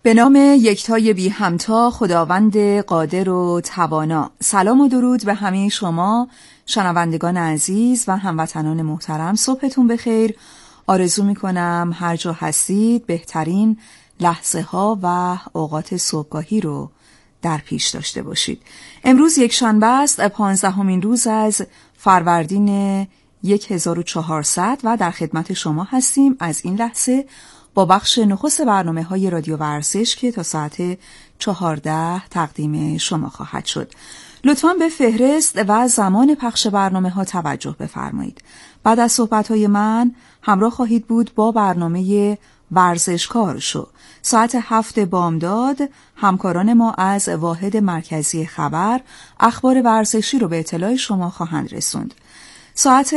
به نام یکتای بی همتا، خداوند قادر و توانا. سلام و درود به همه شما شنوندگان عزیز و هموطنان محترم. صبحتون بخیر. آرزو میکنم هر جا هستید بهترین لحظه ها و اوقات صبحگاهی رو در پیش داشته باشید. امروز یکشنبه است، 15مین روز از فروردین 1400 و در خدمت شما هستیم از این لحظه با بخش نخست برنامه‌های رادیو ورزش که تا ساعت 14 تقدیم شما خواهد شد. لطفاً به فهرست و زمان پخش برنامه‌ها توجه بفرمایید. بعد از صحبت‌های من همراه خواهید بود با برنامه ورزشکار شو. ساعت 7 بامداد همکاران ما از واحد مرکزی خبر اخبار ورزشی رو به اطلاع شما خواهند رسوند. ساعت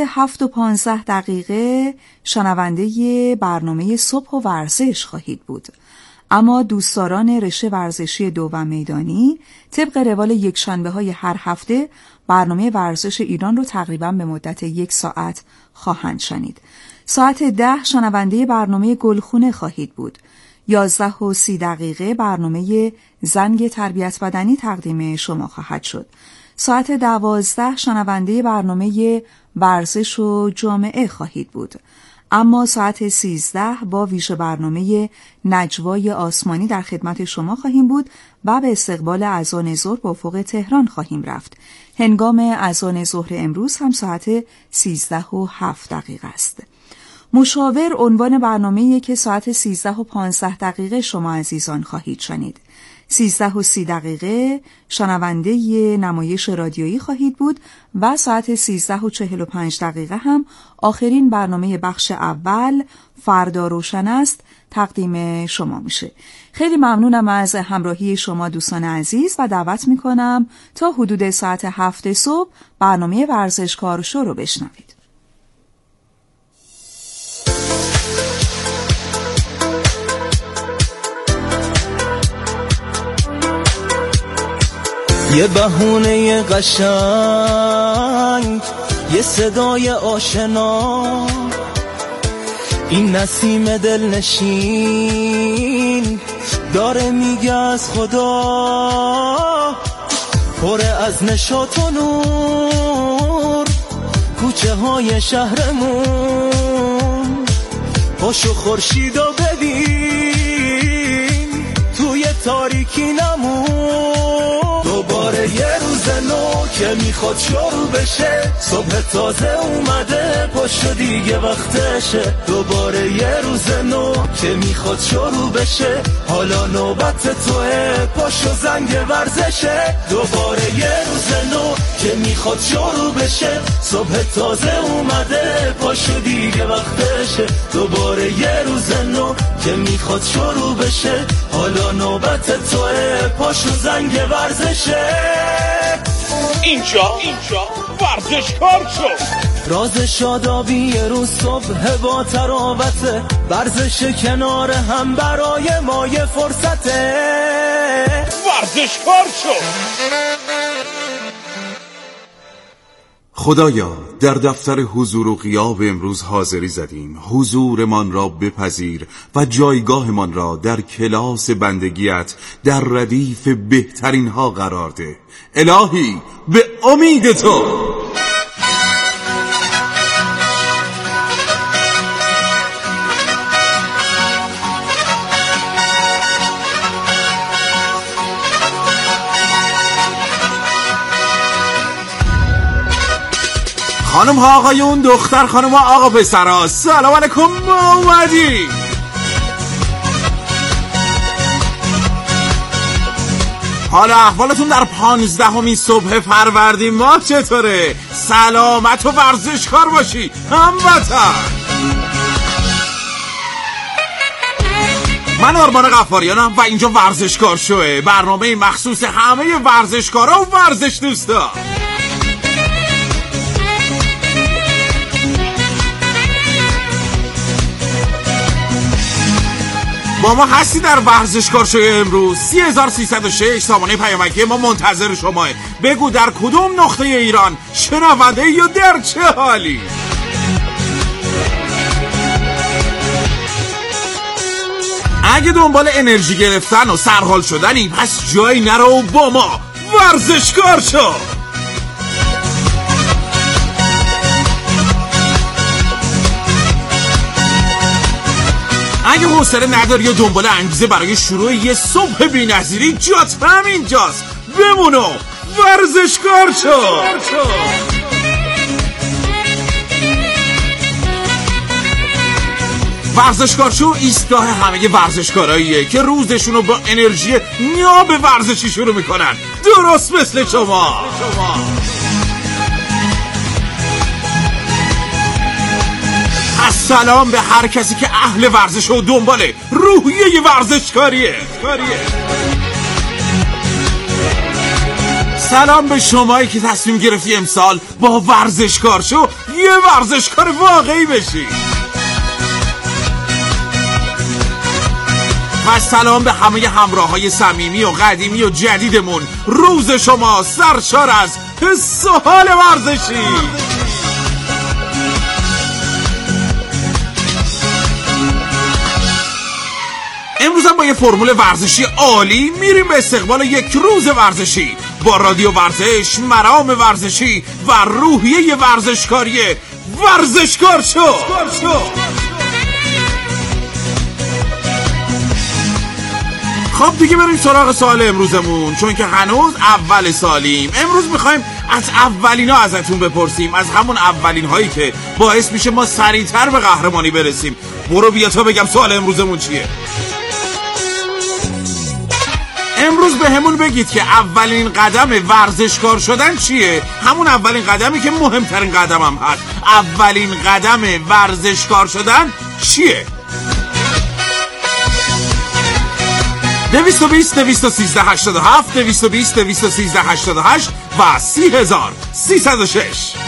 7:15 شنونده برنامه صبح و ورزش خواهید بود. اما دوستداران رشته ورزشی 2 و میدانی طبق روال یکشنبه‌های هر هفته برنامه ورزش ایران رو تقریباً به مدت 1 ساعت خواهند شنید. ساعت 10 شنونده برنامه گلخونه خواهید بود. 11:30 برنامه زنگ تربیت بدنی تقدیم شما خواهد شد. ساعت 12 شنونده برنامه ورزش و جامعه خواهید بود. اما ساعت 13 با ویژه برنامه نجوای آسمانی در خدمت شما خواهیم بود و به استقبال اذان ظهر به افق تهران خواهیم رفت. هنگام اذان ظهر امروز هم ساعت 13:07 است. مشاور عنوان برنامه‌ای که ساعت 13:15 شما عزیزان خواهید شنید. 13:30 شنونده نمایش رادیویی خواهید بود و ساعت 13:45 هم آخرین برنامه بخش اول فردا روشن است تقدیم شما میشه. خیلی ممنونم از همراهی شما دوستان عزیز و دعوت میکنم تا حدود ساعت 7 صبح برنامه ورزشکار شو رو بشنوید. یه بهونه قشنگ، یه صدای آشنا، این نسیم دلنشین داره میگه از خدا، پر از نشاط و نور کوچه های شهرمون. پاشو خورشیدو ببین توی تاریکی نمون. دوباره یه روز نو که میخواد شروع بشه، صبح تازه اومده پاشو دیگه وقتشه. دوباره یه روز نو که میخواد شروع بشه، حالا نوبت توه پاشو زنگ ورزشه. دوباره یه روز نو که میخواد شروع بشه، صبح تازه اومده پاشو دیگه وقتشه. دوباره یه روز نو که میخواد شروع بشه، حالا نوبت توه پاشو زنگ ورزشه. اینجا ورزشکار شو. راز شادابی روز صبح با تراوته، ورزش کنار هم برای ما یه فرصته. ورزشکار شو. خدایا در دفتر حضور و غیاب امروز حاضری زدیم، حضورمان را بپذیر و جایگاهمان را در کلاس بندگیت در ردیف بهترین ها قرار ده. الهی به امید تو. خانم ها آقایون، دختر خانم ها آقا پسرها، سلام علیکم. اومدی حالا احوالتون در 15مین صبح فروردین ماه چطوره؟ سلامت و ورزشکار باشی هموطن. من آرمان غفاریانم و اینجا ورزشکار شوه، برنامه مخصوص همه ورزشکارا و ورزش دوستا. با ما هستی در ورزشکار شوی امروز. 3306 سامانه پیامکی ما منتظر شماه. بگو در کدوم نقطه ایران شنونده یا در چه حالی؟ اگه دنبال انرژی گرفتن و سرحال شدنی، پس جایی نرو، با ما ورزشکار شو. اگه حوصله نداری یا دنبال انگیزه برای شروع یه صبح بی‌نظیری، جات همینجاست. بمون و ورزشکار شو. ورزشکار شو ایستگاه همه ورزشکاراییه که روزشونو با انرژی نیاب ورزشی شروع میکنن، درست مثل شما. سلام به هر کسی که اهل ورزش و دنبال روحیه ورزشکاریه. سلام به شمایی که تصمیم گرفتی امسال با ورزشکار شو یه ورزشکار واقعی بشی. و سلام به همه همراه‌های صمیمی و قدیمی و جدیدمون. روز شما سرشار از حس و حال ورزشی. امروز هم با یه فرمول ورزشی عالی میریم به استقبال یک روز ورزشی با رادیو ورزش، مرام ورزشی و روحیه ورزشکاری. ورزشکار شو. خب دیگه بریم سراغ سوال امروزمون، چون که هنوز اول سالیم. امروز میخوایم از اولین ها ازتون بپرسیم، از همون اولین هایی که باعث میشه ما سریعتر به قهرمانی برسیم. برو بیا تا بگم سوال امروزمون چیه. امروز به همون بگید که اولین قدم ورزشکار شدن چیه؟ همون اولین قدمی که مهمترین قدمم هست. اولین قدم ورزشکار شدن چیه؟ 220 213 87 220 213 88 و 30306.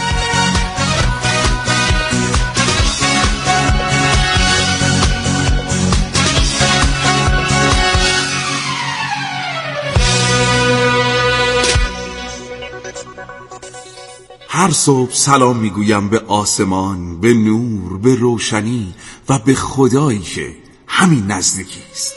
هر صبح سلام میگویم به آسمان، به نور، به روشنی و به خدایی که همین نزدیکی است.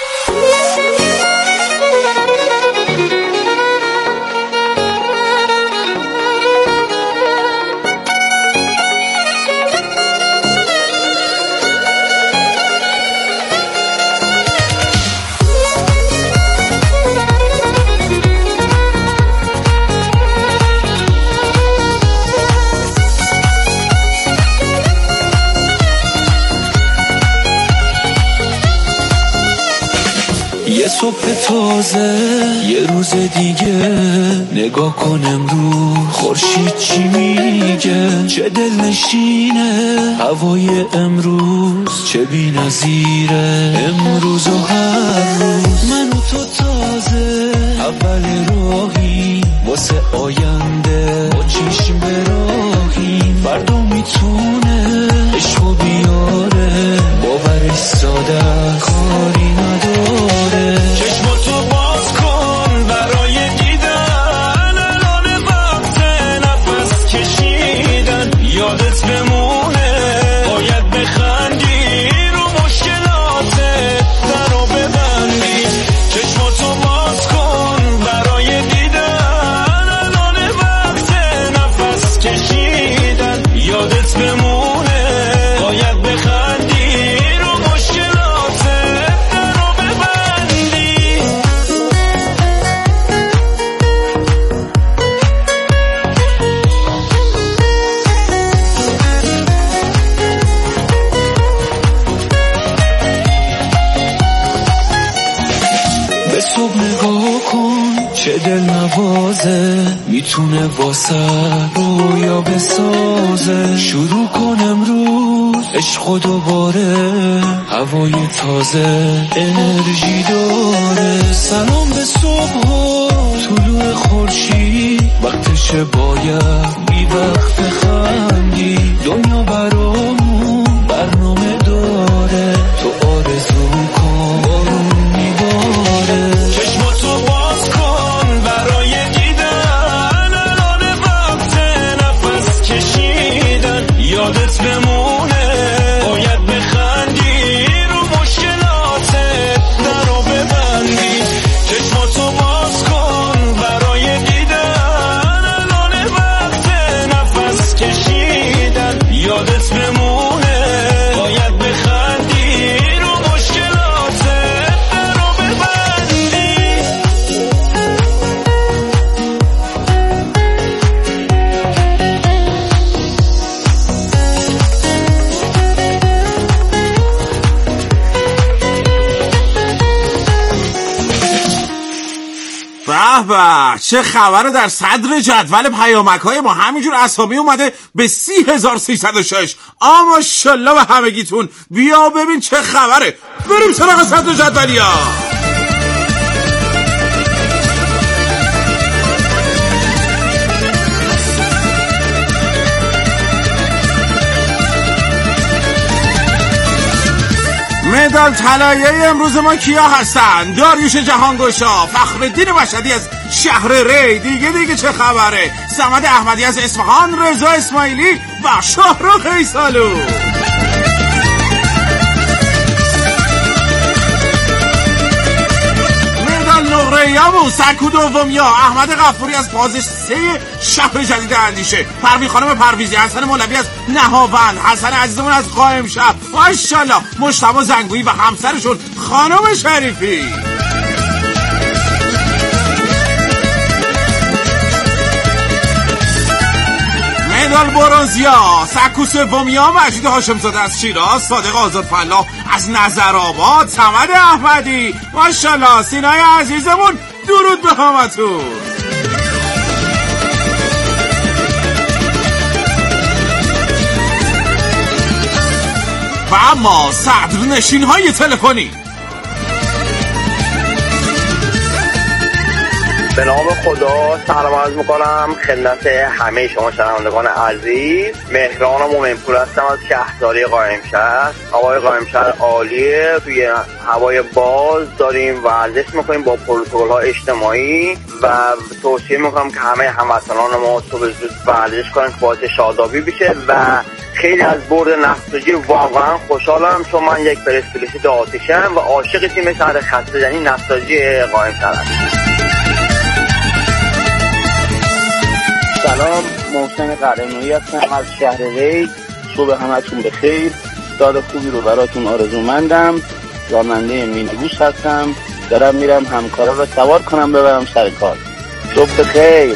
یه صبح تازه، یه روز دیگه، نگاه کن امروز خورشید چی میگه. چه دلنشینه هوای امروز، چه بی‌نظیره امروز و هر روز. من و تو تازه اول راهی واسه آینده، با چشم به راهی. فردا میتونه عشقو بیاره، باورش ساده کاری نداره. چشماتو باز کن برای دیدن، الان وقت نفس کشیدن. یادت بمونه باید بخندی، رو مشکلاتت درو ببندی. چشماتو باز کن برای دیدن، الان وقت نفس کشیدن. یادت بمونه باید بخندی، رو مشکلاتت درو ببندی. به صبح نگاه کن چه دل نوازه، میتونه واسه رویا بسازه. شروع کن امروز عشق دوباره، هوای تازه انرژی داره. سلام به صبح و طلوع خورشید، وقتشه باید بی وقت خندی. دنیا برامون برنامه داره، تو آرزو کن بارون میباره. چشماتو باز کن برای دیدن، الان وقت نفس کشیدن. یادت بمونه باید بخندی، رو مشکلاتت به به، چه خبره در صدر جدول پیامک‌های ما همینجور اسامی اومده به 30306. ماشاءالله به همگیتون. بیا ببین چه خبره. بریم سراغ صدر جدولیا. مدال طلایی امروز ما کیا هستن؟ داریوش جهانگشا، فخرالدین مشهدی از شهر ری، دیگه چه خبره؟ صمد احمدی از اصفهان، رضا اسماعیلی و شاهرخ ایسالو. نقره‌یامون سکو دومیا، احمد غفوری از بازش 3 شهر جدید اندیشه، پروین خانم پرویزی، حسن مولوی از نهاوند، حسن عزیزمون از قائم شهر، ماشاءالله مجتبی زنگویی و همسرشون خانم شریفی. مدال برنزیا سکو سومیا، مجید هاشمزاده از شیراز، صادق آزاد فلاح از نظرآباد، صمد احمدی، ماشاءالله سینای عزیزمون، درود به همتون. و اما صدر نشین های تلفنی. به نام خدا سلام عرض میکنم خدمت همه شما شنوندگان عزیز. مهران مومنپور هستم از شهرداری قائمشهر. آقای قائمشهر عالیه، توی هوای باز داریم ورزش میکنیم با پروتکل‌ها اجتماعی و توصیه میکنم که همه هموطنان ما صبح زود ورزش کنن که باعث شادابی بشه و خیلی از برد نساجی واقعا خوشحالم، چون من یک پرسپولیس آتشم و عاشق تیم شهر خسته یعنی نساجی قائمشهر هستم. سلام، محسن قرنویی هستم از شهر ری. صبح همتون بخیر، سال خوبی رو براتون آرزومندم. راننده مینیبوس هستم، دارم میرم همکارا رو سوار کنم ببرم سر کار. صبح بخیر.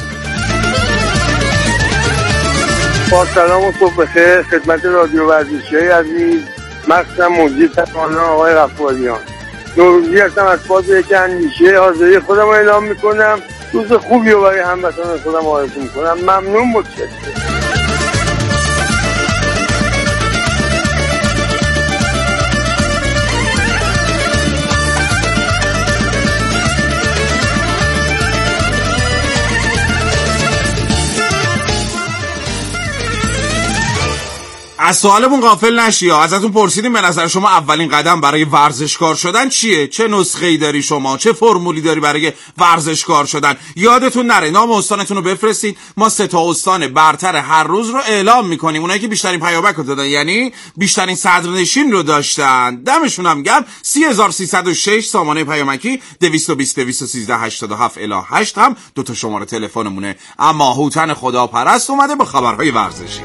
با سلام و صبح بخیر خدمت رادیو ورزشی عزیز، مخصوصا مجری تمانا آقای غفاریان. نوروزی هستم از فاز یک اندیشه. حاضری خودم رو اعلام میکنم، روز خوبی رو برای هموطنان خودم آرزو میکنم. ممنون، متشکرم. از سوالمون غافل نشی. ازتون پرسیدیم به نظر شما اولین قدم برای ورزشکار شدن چیه؟ چه نسخه‌ای داری شما؟ چه فرمولی داری برای ورزشکار شدن؟ یادتون نره نام استانتون رو بفرستید. ما 3 استان برتر هر روز رو اعلام میکنیم. اونایی که بیشترین پیامک رو دادن، یعنی بیشترین صدرنشین رو داشتن، دمشون هم گرم. 30306 سامانه پیامکی، 220 213 87 الی 8 هم 2 شماره تلفنمونه. اما هوتن خداپرست اومده با خبرهای ورزشی.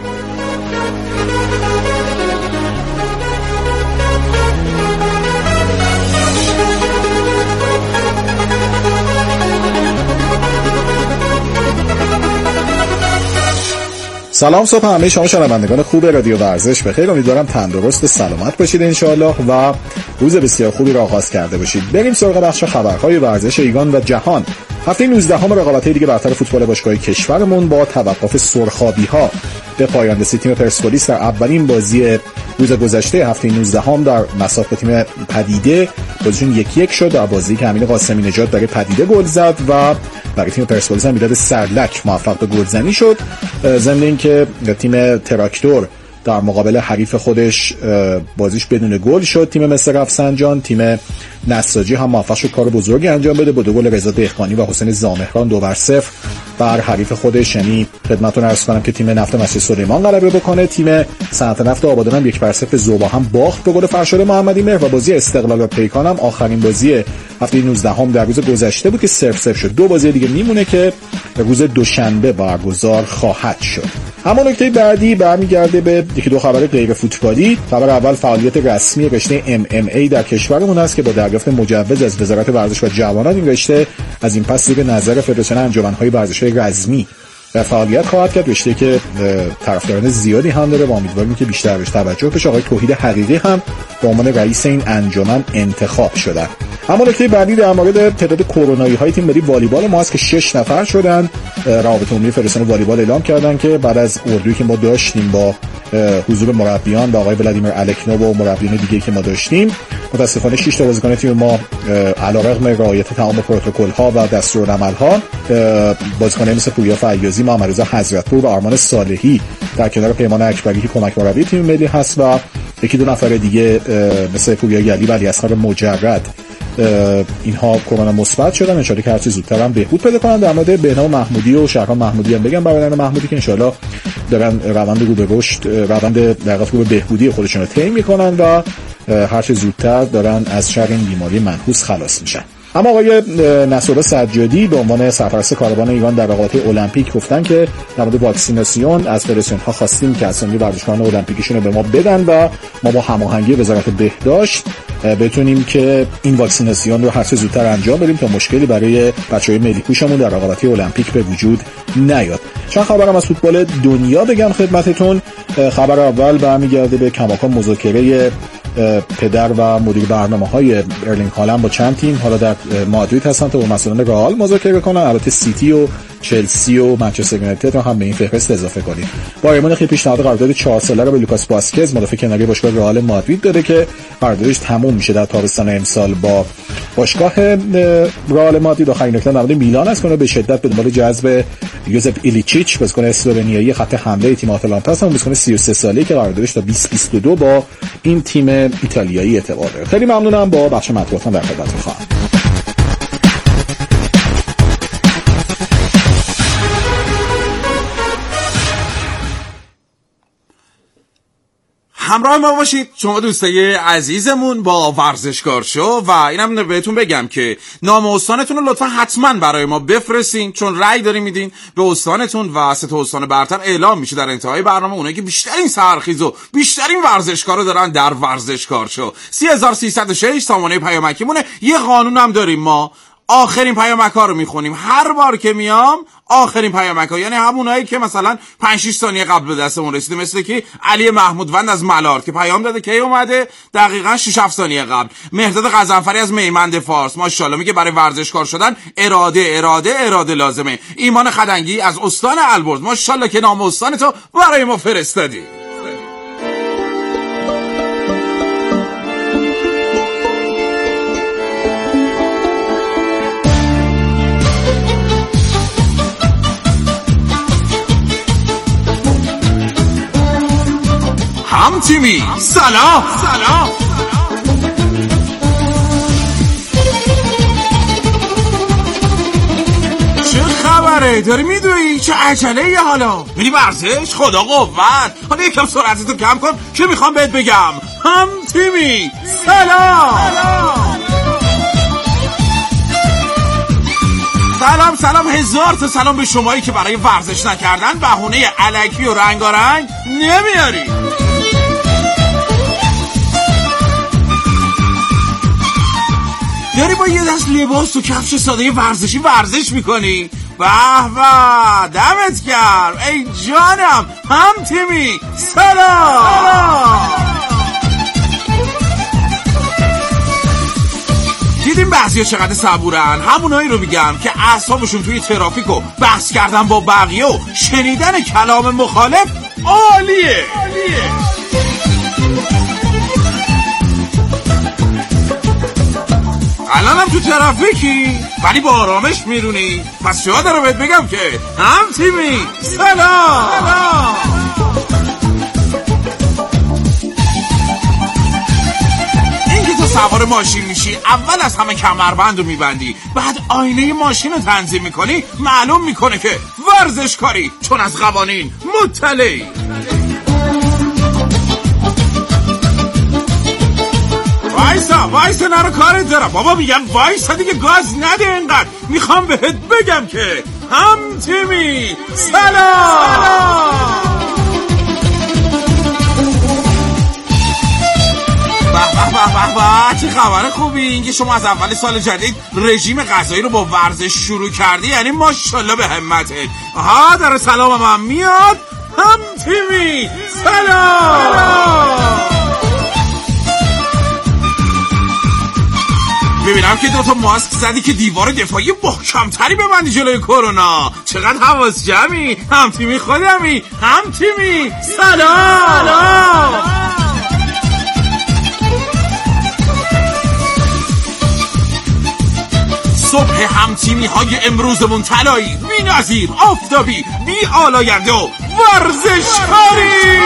سلام، صبح همه شما شنوندگان خوب رادیو ورزش بخیر. امیدوارم تندرست و سلامت باشید انشاءالله و روز بسیار خوبی را آغاز کرده باشید. بریم سراغ بخش خبرهای ورزش ایران و جهان. هفته 19 رقابت‌های لیگ برتر فوتبال باشگاهی کشورمون با توقف سرخابی‌ها به پایان رسید. تیم پرسپولیس در اولین بازی روز گذشته هفته 19 در مساف با تیم پدیده بازیشون 1-1 شد. در بازی که امین قاسمی نژاد برای پدیده گل زد و برای تیم پرسپولیس هم میلاد سرلک موفق به گلزنی شد. ضمن اینکه تیم تراکتور در مقابل حریف خودش بازیش بدون گل شد. تیم مصر رفسنجان، تیم نساجی هم موفق شد کار بزرگی انجام بده با 2 گل رضا دهقانی و حسین زامهران 2-0 بر حریف خودش. یعنی خدمتتون عرض کنم که تیم نفت مسجد سلیمان غلبه بکنه. تیم صنعت نفت آبادان هم 1-0 زوبا هم باخت به گل فرشاد محمدی مهر و بازی استقلال و پیکان هم آخرین بازی هفته 19 در روز گذشته بود که 0-0 شد. 2 بازی دیگه میمونه که روز دوشنبه برگزار خواهد شد. اما نکته بعدی برمیگرده به یکی 2 خبر غیر فوتبالی. خبر اول فعالیت رسمی رشته MMA در کشورمون است که با دریافت مجوز از وزارت ورزش و جوانان این رشته از این پس زیر نظر فدراسیون انجمن‌های ورزشی رزمی فعالیت خواهد کرد. رشته که طرفداران زیادی هم داره و امیدواریم که بیشتر بهش توجه بشه. آقای توحید حقیقی هم به عنوان رئیس این انجمن انتخاب شدن. اما نکته بعدی در مورد تعداد کرونایی های تیم ملی والیبال ما هست که 6 نفر شدن. رابطه عمومی فدراسیون والیبال اعلام کردن که بعد از اردویی که ما داشتیم با حضور مربیان و آقای ولادیمیر الکنو و مربیان دیگه که ما داشتیم، متاسفانه 6 تا بازیکن تیم ما علیرغم رعایت تمام پروتکل ها و دستورالعمل ها، بازیکنان مثل پویا فیاضی، محمد رضا حضرتپور و آرمان صالحی در کنار پیمان اکبری که کمک مربی تیم ملی هست و یکی دو نفر دیگه مثل پویا گلی و علیاصغر مجرد، اینها کرونا مثبت شدن. ان شاءالله که هرچی زودتر هم بهبود پیدا کنن. در مورد بهنام محمودی و شهرام محمودی هم بگم، برادران محمودی که ان شاءالله دارن روند رو به رشد، روند در واقع به بهبودی خودشون رو طی میکنن و هرچی زودتر دارن از شر این بیماری منحوس خلاص میشن. اما آقای نصرالله سجادی به عنوان سرپرست کاروان ایران در رقابت‌های المپیک گفتن که در مورد واکسیناسیون از فدراسیون ها خواستیم که اسامی ورزشکاران المپیکیشون رو به ما بدن و ما با هماهنگی وزارت بهداشت بتونیم که این واکسیناسیون رو هر چه زودتر انجام بدیم تا مشکلی برای بچه‌های ملی‌پوشمون در رقابت‌های المپیک به وجود نیاد. چند خبرم از فوتبال دنیا بگم خدمتتون. خبر اول برمیگرده به کماکان مذاکره پدر و مدیر برنامه‌های ارلینگ هالند با چند تیم. حالا در مادرید هستن تا با مسئولان رئال مذاکره کنن. البته سیتی و چلسی و منچستر یونایتد رو هم به این فهرست اضافه کنیم. بایر مونیخ پیشنهاد قرارداد 4 ساله رو به لوکاس واسکز مدافع کناری باشگاه رئال مادرید داده که قراردادش تموم میشه در تابستان امسال با باشگاه رئال مادرید. آخرین نکته در مورد میلان است که به شدت به دنبال جذب یوزف ایلیچیچ بازیکن اسلوونیایی خط حمله تیم آتالانتا است، بازیکن 33 ساله‌ای که قراردادش تا 2022 با این تیم ایتالیایی اعتبار داره. خیلی ممنونم. با بخش مطبوعاتم در خدمتتون خواهم. همراه ما باشید شما دوستای عزیزمون با ورزشکار شو. و اینم بهتون بگم که نام استانتون رو لطفا حتما برای ما بفرستین، چون رأی داریم میدین به استانتون و 3 تا استان برتر اعلام میشه در انتهای برنامه. اونایی که بیشترین سرخیز و بیشترین ورزشکار رو دارن در ورزشکار شو. 3306 سامانه پیامکیمونه. یه قانون هم داریم ما، آخرین پیامک‌ها رو میخونیم هر بار که میام. آخرین پیامک‌ها یعنی همونایی که مثلا 5-6 ثانیه قبل به دستمون رسیده، مثل که علی محمودوند از ملارد که پیام داده کی اومده دقیقاً 6-7 ثانیه قبل. مهرداد غضنفری از میمند فارس ماشاءالله میگه برای ورزشکار شدن اراده لازمه. ایمان خدنگی از استان البرز ماشاءالله که نام استانتو برای ما فرستادی. هم تیمی سلام. چه خبره؟ داری میدوی؟ چه عجله یه حالا؟ میری ورزش؟ خدا قوت. حالا یکم سرعتتو کم کن که میخوام بهت بگم هم تیمی سلام. سلام هزار تا سلام به شمایی که برای ورزش نکردن بهونه الکی و رنگارنگ نمیاری. داری با یه دست لباس و کفش ساده ورزشی ورزش میکنی؟ به دمت گرم ای جانم. هم تیمی سلام. دیدیم بعضیا چقدر صبورن. همونایی رو میگم که اعصابشون توی ترافیک و بحث کردن با بقیه و شنیدن کلام مخالف عالیه. الانم تو ترافیکی ولی با آرامش میرونی. پس چه دارم بهت بگم که هم تیمی سلام. سوار ماشین میشی اول از همه کمربند رو میبندی، بعد آینه ماشین رو تنظیم میکنی، معلوم میکنه که ورزشکاری، چون از قوانین مطلعی. وایسا نرو کارت دارم بابا. میگم وایسا دیگه، گاز نده اینقدر. میخوام بهت بگم که هم تیمی سلام. چه خبر خوبی. اینکه شما از اول سال جدید رژیم غذایی رو با ورزش شروع کردی یعنی ماشاءالله به همتت. آها داره سلامم هم میاد. هم تیمی سلام. میبینم که 2 ماسک زدی که دیوار دفاعی محکمتری ببندی جلوی کرونا. چقدر حواس جمعی. هم تیمی خودمی. هم تیمی. سلام. صبح همتیمی های امروزمون طلایی، بی نظیر، آفتابی، بی آلاینده و ورزشکاری.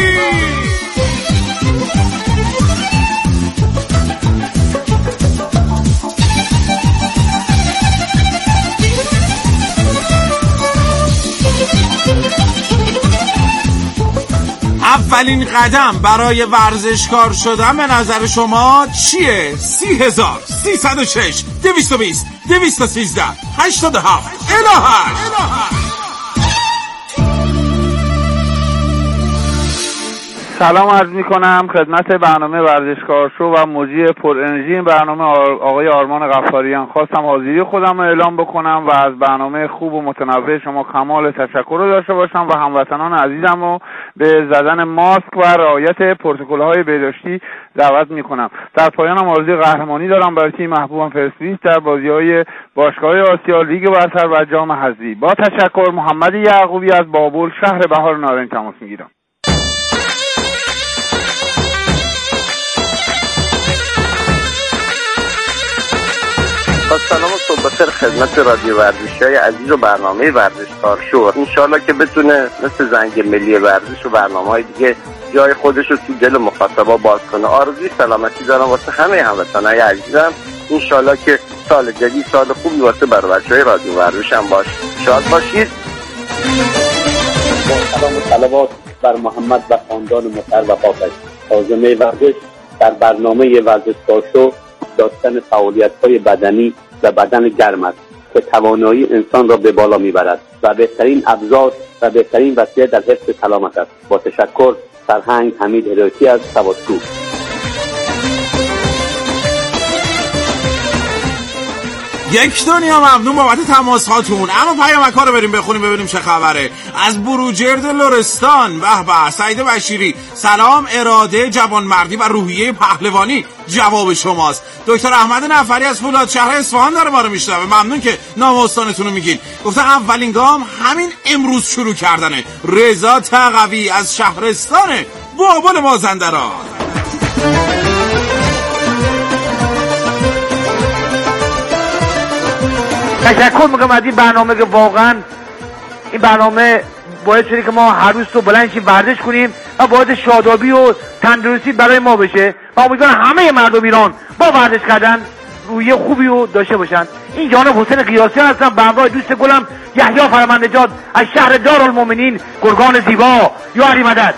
اولین قدم برای ورزشکار شدن به نظر شما چیه؟ 30,306 220 213 87 الهش. سلام عرض میکنم خدمت برنامه ورزشکار شو و مجری پر انرژی این برنامه آقای آرمان غفاریان. خواستم حاضری خودم رو اعلام بکنم و از برنامه خوب و متنوع شما کمال تشکر رو داشته باشم و هموطنان عزیزم رو به زدن ماسک و رعایت پروتکل‌های بهداشتی دعوت میکنم. در پایانم آرزوی قهرمانی دارم برای تیم محبوبم پرسپولیس در بازی‌های باشگاه آسیا، لیگ برتر و جام حذفی. با تشکر، محمد یعقوبی از بابل، شهر بهار نارنج تماس میگیرم. سلام و صبح بخیر خدمت رادیو ورزشی عزیز و برنامه ورزشکار شو. انشالله که بتونه مثل زنگ ملی ورزش و برنامه‌های دیگه جای خودش رو تو دل مخاطبا باز کنه. آرزوی سلامتی دارم واسه همه هموطنای عزیزم. انشالله که سال جدید سال خوبی واسه بچه‌های رادیو ورزش هم باشه. شاد باشید. سلام و صلوات بر محمد و خاندان مطهر و پاکش. عازمه ورزش در برنامه ورزشکار شو داشتن فعالیت‌های بدنی و بدن گرم است که توانایی انسان را به بالا میبرد و بهترین ابزار و بهترین وسیله در حفظ سلامت است. با تشکر، فرهنگ حمید هدایتی از سوادکو. یک دنیا ممنون بابت تماس هاتون. اما پیامک‌ها رو بریم بخونیم ببینیم چه خبره. از بروجرد لرستان، به به، سعید بشیری، سلام، اراده، جوانمردی و روحیه پهلوانی جواب شماست. دکتر احمد نفری از فولاد شهر اصفهان داره ما رو میشنوه. ممنون که نام استانتون رو میگین. گفتن اولین گام همین امروز شروع کردنه. رضا تقوی از شهرستانه، بابل مازندران. تشکر میکنم از این برنامه که واقعا این برنامه باعث شده که ما هر روز تو بلند شیم ورزش کنیم و باعث شادابی و تندرستی برای ما بشه و امیدوارم همه مردم ایران با ورزش کردن روی خوبی رو داشته باشن. این جانب حسین قیاسیان هستم به همراه دوست گلم یحیی فرمانجاد از شهر دارالمومنین گرگان زیبا. یا علی مدد.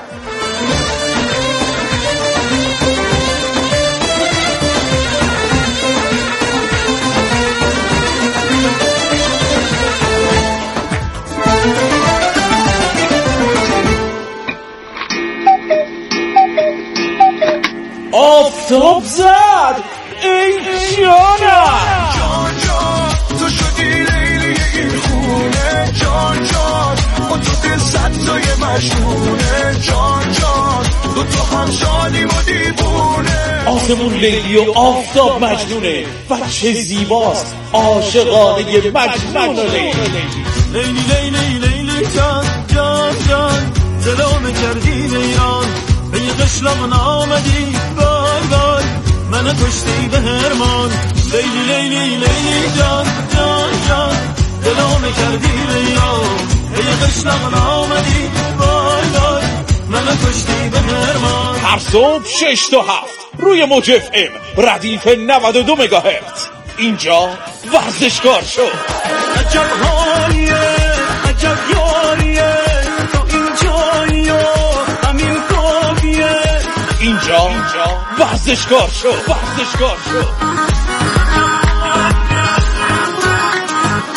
آفتاب زد ای جانم، جان جان تو شدی لیلی این خونه، جان جان با تو دل زد توی مجنونه، جان جان تو هم شادیم و دیوونه. آسمون لیلی و آفتاب مجنونه و چه زیباست عاشقانه مجنون لیلی. لیلی لیلی لیلی جان جان جان دلو کردی ایران، به یه قشلاق نامدی وای وای منو کشتی به هرمان. لیلی لیلی لیلی جان جان جان دلو کردی ایران، به یه قشلاق نامدی وای وای منو کشتی به هرمان. هر صبح 6 تا 7 روی موج اف ام ردیف 92 مگاهرتز. اینجا ورزشکار شو. عجب حالیه عجب یاریه تو اینجایی و همین کافیه. اینجا ورزشکار شو. ورزشکار شو.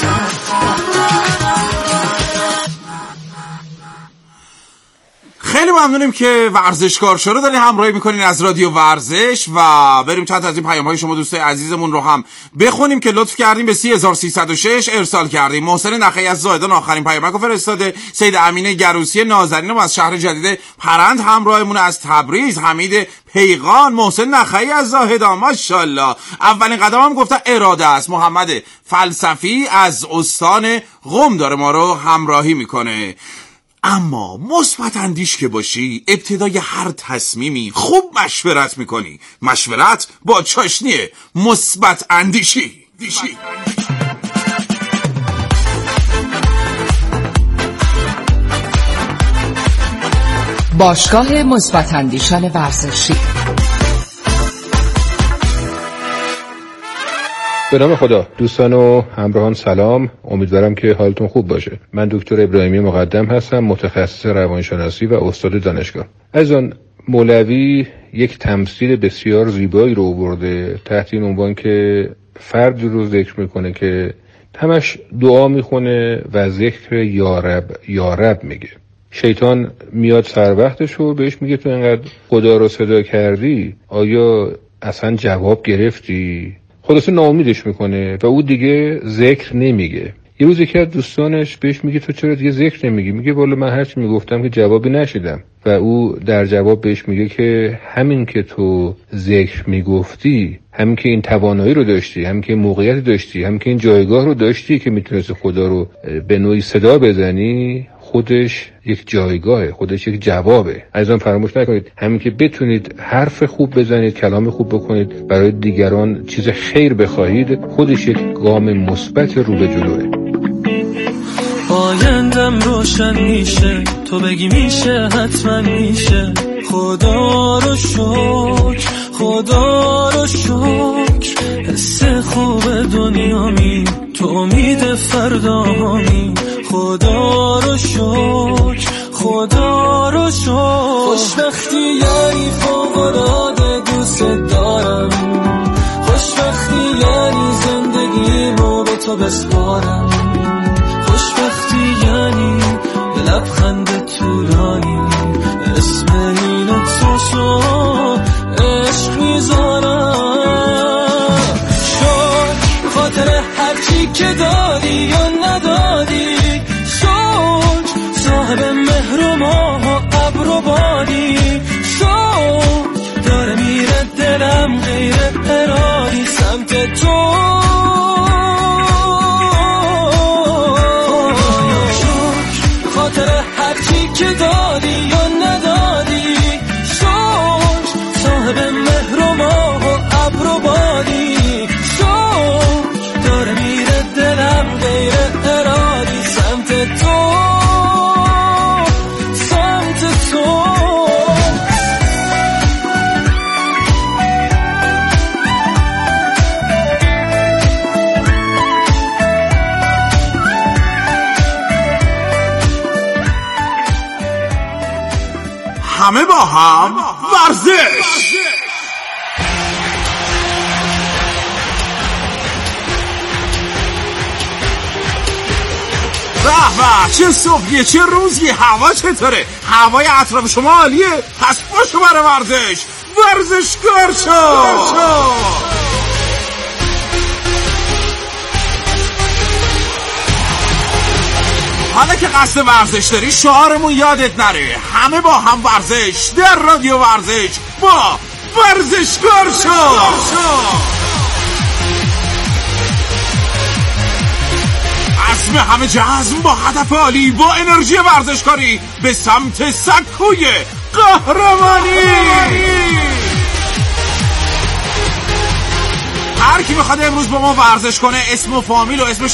خیلی ممنونیم که ورزشکار شو رو دارین همراهی میکنین از رادیو ورزش و بریم چند از این پیام‌های شما دوستای عزیزمون رو هم بخونیم که لطف کردیم به 3306 ارسال کردیم. محسن نخعی از زاهدان آخرین پیامک فرستاده. سید امین گروسی نازنین هم از شهر جدید پرند همراهمون. از تبریز حمید پیغان. محسن نخعی از زاهدان ماشاءالله. اولین قدم هم گفته اراده است. محمد فلسفی از استان قم داره ما رو همراهی میکنه. اما مثبت اندیش که باشی ابتدای هر تصمیمی خوب مشورت میکنی. مشورت با چاشنی مثبت اندیشی. باشگاه مثبت اندیشان ورزشی. به نام خدا. دوستان و همراهان سلام، امیدوارم که حالتون خوب باشه. من دکتر ابراهیمی مقدم هستم، متخصص روانشناسی و استاد دانشگاه. عزیزان، مولوی یک تمثیل بسیار زیبایی رو آورده تحت این عنوان که فردی رو ذکر میکنه که همش دعا میخونه و ذکر یارب میگه. شیطان میاد سر وقتش و بهش میگه تو اینقدر خدا رو صدا کردی، آیا اصلا جواب گرفتی؟ خلاصه ناامیدش میکنه و او دیگه ذکر نمیگه. یه روز یکی از دوستانش بهش میگه تو چرا دیگه ذکر نمیگی؟ میگه والا من هرچی میگفتم که جوابی نشیدم. و او در جواب بهش میگه که همین که تو ذکر میگفتی، همین که این توانایی رو داشتی، همین که این موقعیت داشتی، همین که این جایگاه رو داشتی که میتونستی خدا رو به نوعی صدا بزنی، خودش یک جایگاهه، خودش یک جوابه. عزیزان فراموش نکنید همین که بتونید حرف خوب بزنید، کلام خوب بکنید، برای دیگران چیز خیر بخواهید، خودش یک گام مثبت رو به جلوه. آیندم روشن میشه، تو بگی میشه، حتما میشه. خدا رو شکر، خدا رو شکر. حس خوب دنیامی، تو امید فردامی. خدا رو شکر، خدا رو شکر. خوشبختی یعنی فوق‌العاده دوست دارم. خوشبختی یعنی زندگیمو به تو بسپارم. خوشبختی یعنی یه لبخند طولانی، اسم این تو عشق میذارم. شکر خاطر هرچی که دادی یا ندادی. شکر صاحب مهر و ماه و ابر و بادی. شکر داره میره دلم غیر ارادی سمت تو. خاطر هرچی که دادی یا ندادی. شکر صاحب مهر و ماه و ابر و بادی. شکر داره میره دلم غیر ارادی سمت تو، سمت تو. همه با هم ورزش. به چه صبحیه، چه روزیه، هوا چطوره؟ هوای اطراف شما عالیه؟ پس باشو برای ورزش. ورزشکار شو. حالا که قصد ورزش داری شعارمون یادت نره. همه با هم ورزش در رادیو ورزش با ورزشکار شو. عزم همه جزم با هدف عالی، با انرژی ورزشکاری به سمت سکوی قهرمانی. هر کی میخواد امروز با ما ورزش کنه اسم و فامیل و اسم